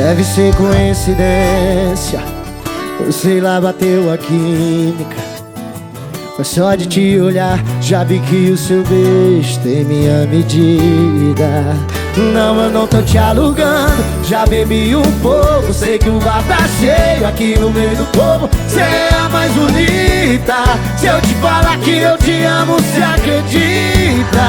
Deve ser coincidência, ou sei lá, bateu a química. Mas só de te olhar, já vi que o seu beijo tem minha medida. Não, eu não tô te alugando, já bebi um pouco. Sei que o bar tá cheio aqui no meio do povo. Cê é a mais bonita. Se eu te falar que eu te amo, cê acredita?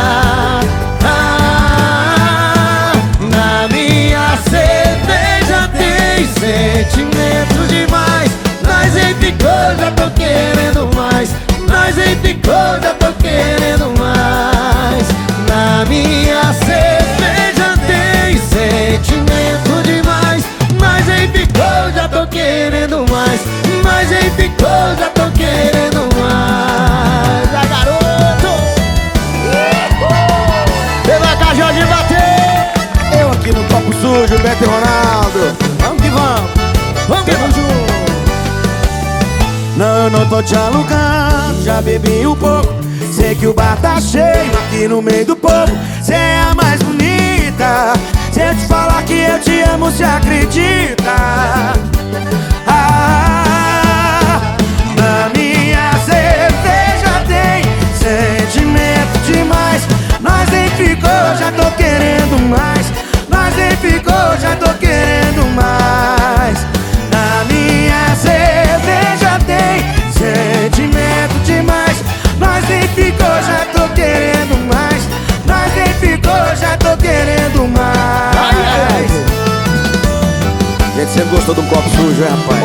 Na minha cerveja tem sentimento demais. Nós nem ficou, já tô querendo mais. Nós nem ficou, já tô querendo mais. Na minha cerveja tem sentimento demais. Nós nem ficou, já tô querendo mais. Nós nem ficou, já tô querendo mais. Ah, garoto! Pela cajão de bater. Eu aqui no copo sujo, Beto e Ronaldo. Vamos que vamos. Vamos que vamos junto. Não, eu não tô te alugando, já bebi um pouco. Sei que o bar tá cheio aqui no meio do povo. Cê é a mais bonita. Se eu te falar que eu te amo, cê acredita? Na minha cerveja tem sentimento demais. Nós nem ficou, já tô querendo mais. Nós nem ficou, já tô querendo mais. Na minha cerveja tem sentimento demais. Nós nem ficou, já tô querendo mais. Nós nem ficou, já tô querendo mais. Gente, sempre gostou de um copo sujo, hein, rapaz?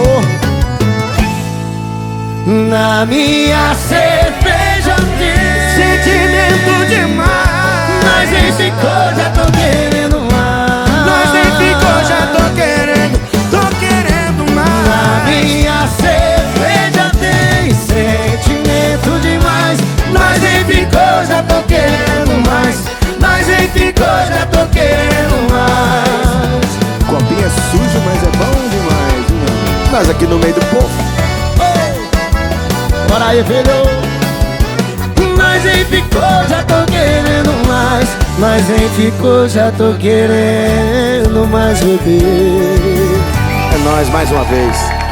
Na minha cerveja tem Sentimento demais. Nós nem ficou, já tô querendo mais. Nós nem ficou, já tô querendo mais. Na minha cerveja tem sentimento demais. Nós nem ficou, já tô querendo mais. Nós nem ficou, já tô querendo mais. Copinho é sujo, mas é bom demais, né? Nós aqui no meio do povo. Bora aí, filho. Nós nem ficou, já tô querendo mais. Nós nem ficou, já tô querendo mais beber. É nóis mais uma vez.